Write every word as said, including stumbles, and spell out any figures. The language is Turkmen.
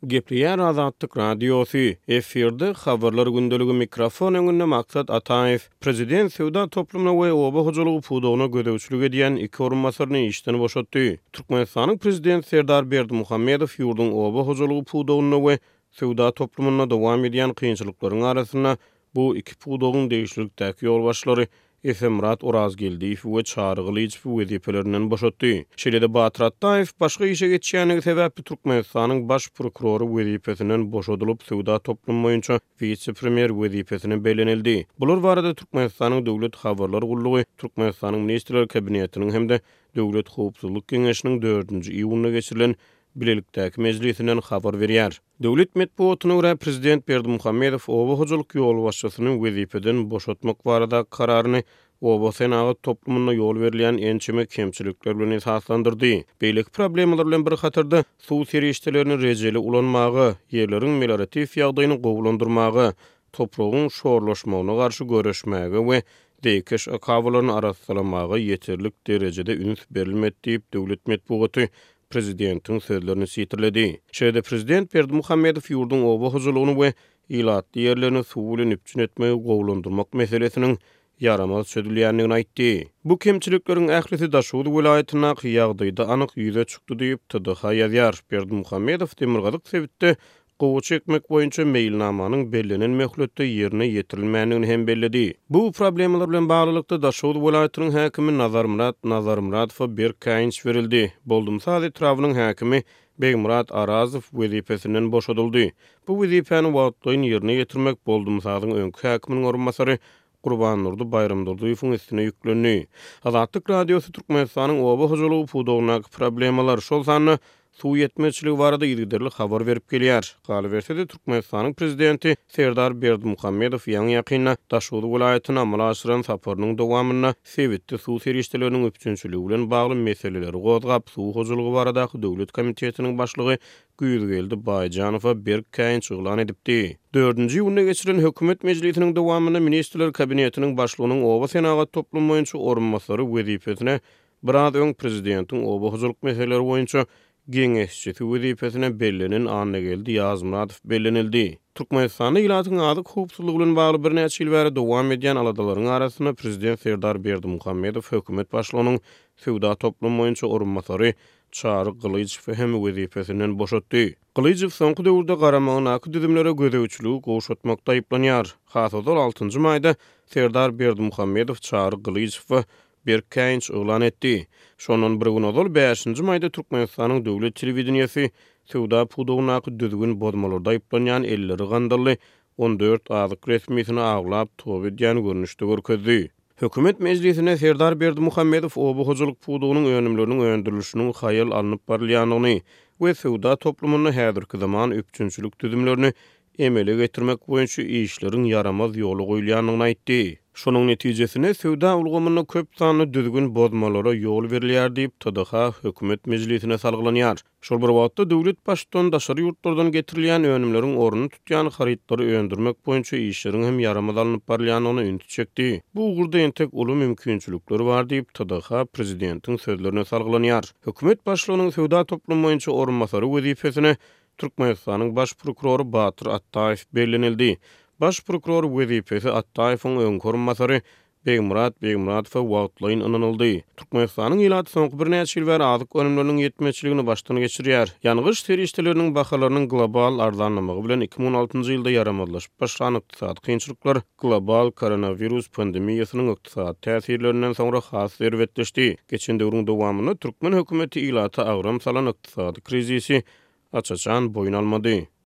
Gepriýär Azatlyk Radiosu efirde habarlar gündöligi mikrofon öňünde maksat Ataev prezident Sewda toplumuna we oba hojalygy pudugyna gödäwçilik edýän iki orunbasaryny işden boşatdy. Türkmenistanyň prezident Serdar Berdimuhammedow ýurdun oba hojalygy pudugyna we Sewda toplumuna dowam edýän kynçylyklaryň arasyna bu iki pudugyň değişiklikdäki ýolbaşlary Efemrat Orazgeldiýew we Çarıgylyjy wezipelerinden boşatdy. Şeýle-de Batyr Ataew başga işe geçýänligi sebäpli Türkmenistanyň baş prokurory wezipesinden boşadylyp Sewda toplum boýunça vice-premier wezipesine belenildi. Bular barada Türkmenistanyň döwlet habarlar gullugy, Türkmenistanyň ministrler kabinetiniň hemde döwlet howpsuzlyk keňeşiniň dördünji iýulyna geçirilen bilelikdäki mejlisinden habar berýär. Döwlet medeniýetine görä prezident Berdimuhammedow oba hojalyk ýolbaşçysyny wezipeden boşatmak barada kararyny oba senaty toplumuna ýol berilýän ençime kemçilikler bilen esaslandyrdy. Beýleki problemler bilen bir hatarda suw serişdelerini rejeli ulanmagy, ýerleriň meliorativ ýagdaýyny gowlandyrmagy, topragyň şorlaşmagyna garşy göreşmäge we dekeş akawlaryny araslamagy ýeterlik derejede üns berilmedi diýip döwlet medeniýeti prezidentiň sözlerini sitirledi. Şeýle prezident Berdimuhammedow ýurdun oba hojalygyny we ýylatly ýerlerini suw bilen üpçün etmegi gowlandyrmak meselesiniň yaramaz çözülýändigini aýtdy. Bu kemçilikleriň ählisi Daşuly welaýatyna ýagdaýda anyk ýüze çykdy diýip T D H ýazýar. Berdimuhammedow Demirgazyk sebitde gowy çekmek boýunça meýilnamanyň bellenen möhletde ýerine ýetirilmändigini hem belledi. Bu problemler bilen baglykda Daşuly welaýatynyň häkimi Nazarmyrat Nazarmyradowa bir käýinç berildi. Boldumsaz etrawynyň häkimi Begmurat Arazow wezipesinden boşadyldy. Bu wezipeni wagtlaryň ýerine ýetirmek Boldumsazyň öňkü häkiminiň orunbasary Gurban Nurdy Bayramdurdyýowyň üstüne ýüklenýär. Azatlyk Radiosu Türkmenistanyň oba hojalygy pudugyna problemalar şol sany suw ýetmeçiligi barada ýerderlik habar berip gelýär. Galy bersede Türkmenistanyň prezidenti Serdar Berdimuhammedow ýa-ni ýakynda Daşuly welaýatyna amal aşyran saparynyň dowamyna sebitde suw serişdeleriniň öpçünçiligi bilen bagly meseleleri gozgap suw hojalygy baradaky döwlet komitetiniň başlygy Güýzgeldi Baýjanowa bir käýinç ýylan edipdi. dördünji ýylyna geçirilen hökümet mejlisiniň dowamyna ministrler kabinetiniň başlygynyň oba senaty toplum boýunça orunbasary wezipesine biraz öň prezidentiň oba hojalyk meseleleri boýunça Geňeşçisi wezipesine bellenen anna geldi Ýazmyradow bellenildi. Türkmenistanyň ýylatyň azyk howpsuzlygy bilen bagly bir näçe ýyl bäri dowam edýän aladalaryň arasyna prezident Serdar Berdimuhammedow hökümet başlygynyň Sewda toplum boýunça orunbasary Çarıgylyjy hem wezipesinden boşatdy. Gylyjy soňky döwürde garamagyna düzümlere gödäwçiligi gowşatmakda aýplanýar. Hasada altynjy maýda Serdar Berdimuhammedow Çarıgylyjy bir käýinç ýylan etdi. Şonun bir gün ozal beşinji maýda Türkmenistanyň döwlet telewizionýasy Sewda pudugyna düzgün bozmalarda aýplanýan elleri gandyrly on dört azyk resmisini aglap tob edýän görnüşde görkezdi. Hökümet mejlisine Serdar Berdimuhammedow oba hojalyk pudugynyň önümleriniň öndürilişiniň haýal alınıp barylýanyny we Sewda toplumuna häzirki zaman öpçünçilik düzümlerini emele getirmek boýunça işleriň yaramaz ýoly goýulýanyny aýtdy. Şonuň netijesinde Sewda ulgamyna köp sanly düzgün bozmalara ýol berilýär diýip T D H hökümet mejlisine salgylanyar. Şol bir wagtda döwlet başdan daşary ýurtlardan getirilýän önümleriň oruny tutýan harytlary öndürmek boýunça işleriň hem yaramaz alınıp barylýanyny ünt çekdi. Bu ugurda entek uly mümkinçilikleri bar diýip T D H prezidentiň sözlerine salgylanyar. Hökümet başlygynyň Sewda toplum boýunça orunbasary wezipesine Türkmenistanyň baş prokurory Batyr Ataew bellenildi. Baş prokuror wezipesi Ataewyň öňkü orunbasary Begmurat Begmuratow wagtlaryň ananyldy. Türkmenistanyň ýylaty soňky bir näçe ýyl bäri azyk önümleriniň ýetmeçiligini başdan geçirýär. Ýangyş serişdeleriniň bahalarynyň global arzanlamagy bilen iki bin on altyncy ýylda yaramazlaşyp başlan ykdysady kynçylyklar global koronavirus pandemiýasynyň ykdysady täsirlerinden soňra has serwetleşdi. Geçen döwrüň dowamyny Türkmen hökümeti ýylaty agram salan ykdysady krizisi açaçan boyun almady.